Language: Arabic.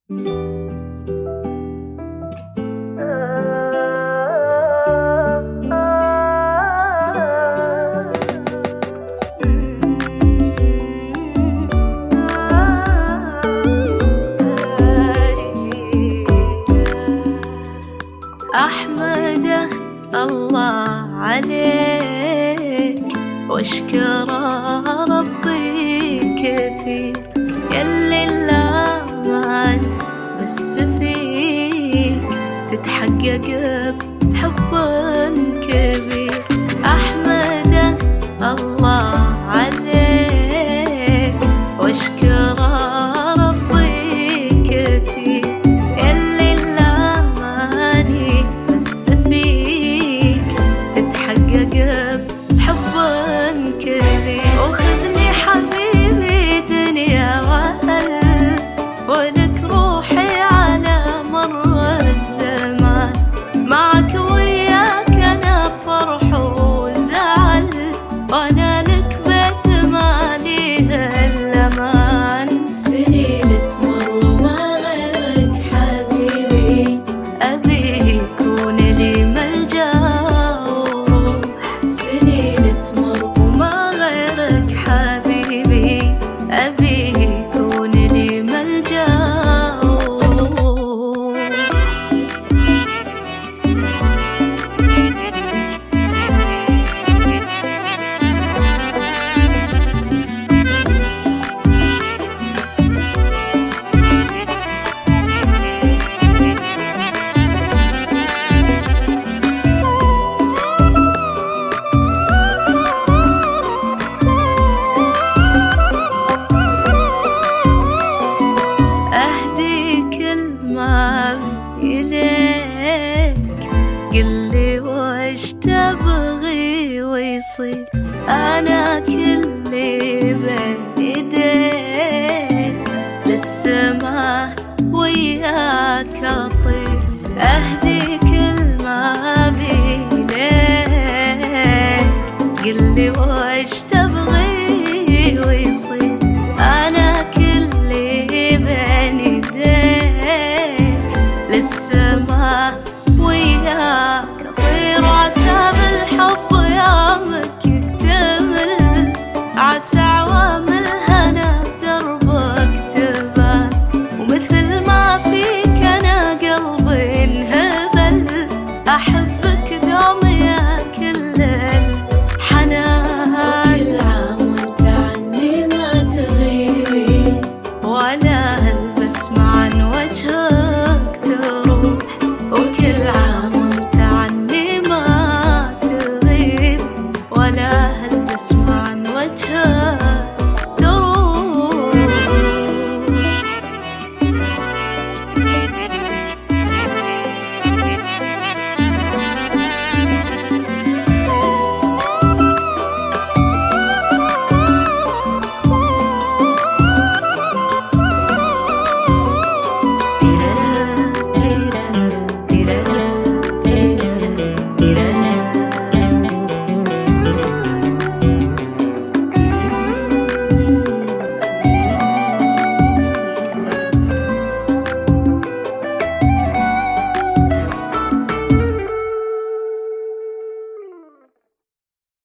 أحمده الله عليك واشكره ربي كثير، يلي الأمان بس فيك تتحقق بحب كبير. أحمده الله عليك واشكره ربي كثير، يلي الأمان بس فيك تتحقق بحب كبير. وخذني حبيبي دنيا وأهل، ولك روحي على مر الزمان، معك وياك أنا بفرح وزعل، وأنا لك بيت ما ليه الأمان. سنين تمر وما غيرك حبيبي، أبي يكون لي ملجأ وروح. سنين تمر وما غيرك حبيبي، أبي يكون لي ملجأ وروح. إليك قلي وش تبغي ويصير، أنا كلي بين يديك للسما وياك أطير. أهدي كل ما بيليك قلي وش تبغي ويصير، أنا كلي بين يديك للسما وياك أطير. عسى بالحب يومك يكتمل، عسى عوام الهنا بدربك تبان، ومثل ما فيك أنا قلبي انهبل، أحبك دوم يا كل الحنان. كل عام وانت عني ما تغيبي، ولا